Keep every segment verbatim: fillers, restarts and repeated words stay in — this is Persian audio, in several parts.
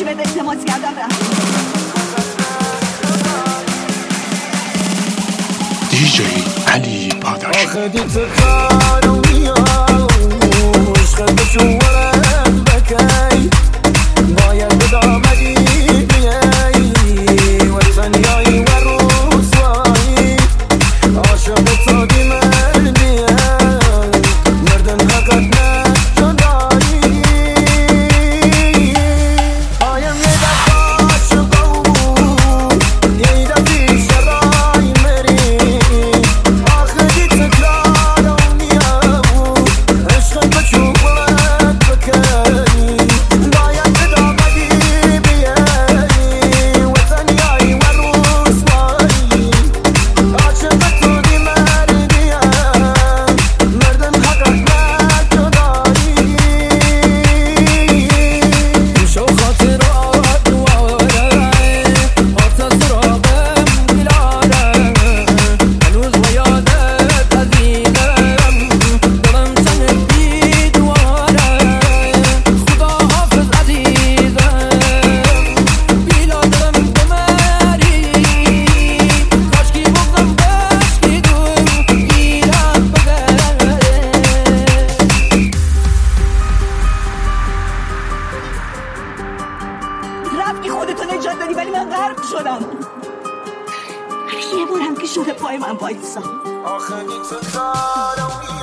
به التماس کردم رفت. دیجی علی پاداشی آخه دیت قانونی عشق بشورت بکی باید بدامدی بیایی وطنیایی و روسایی عاشق تو دی مردی مردن حقت نشدایی آیم یه دفت عاشقو یه دفی شرای مری آخه دی تکرارونی عشق بشورت بکی باید بدامدی بیایی وطنیایی و روسایی عاشق تو دی مردی مردن حقت نجدایی شو خاطرات دواره آتا سراغم گلاره هنوز و یادت عزیزم دلم تنگ بی دواره خدا حافظ عزیزم بیلا دلم بمری کاشکی بغزم بشکی دور گیرم بگره رفتی خودتو نجات دادی ولی من غرق شدم. یه بار هم که شده پای من وایسا. آخه دیت قانونی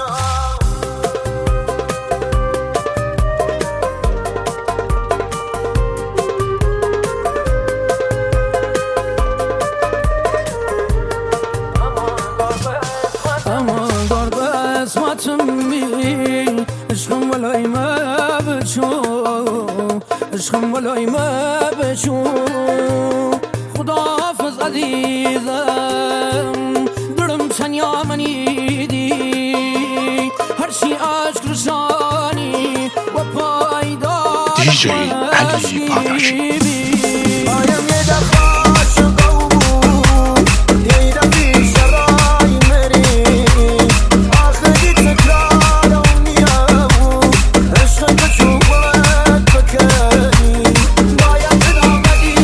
امان دار قسمتم بی عشقم ولای ما بچو عشقم ولای ما بچو خدا حافظ عزیزم دلم تنیا منی دی هرچی عشق رسانی و پایدار دیجی علی پاداشی آیم یه دفت عاشقو یه دفی شرای مری آخه دی تکرارونی عشق بشورت بکی باید بدامدی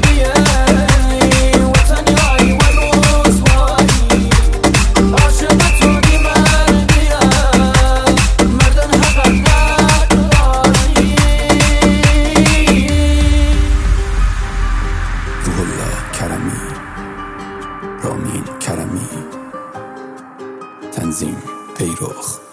بیایی وطنیایی و روسایی عاشق تو دی مردی مردن حقت نداری روح الله کرمی رامین کرمی تنظیم پیروخ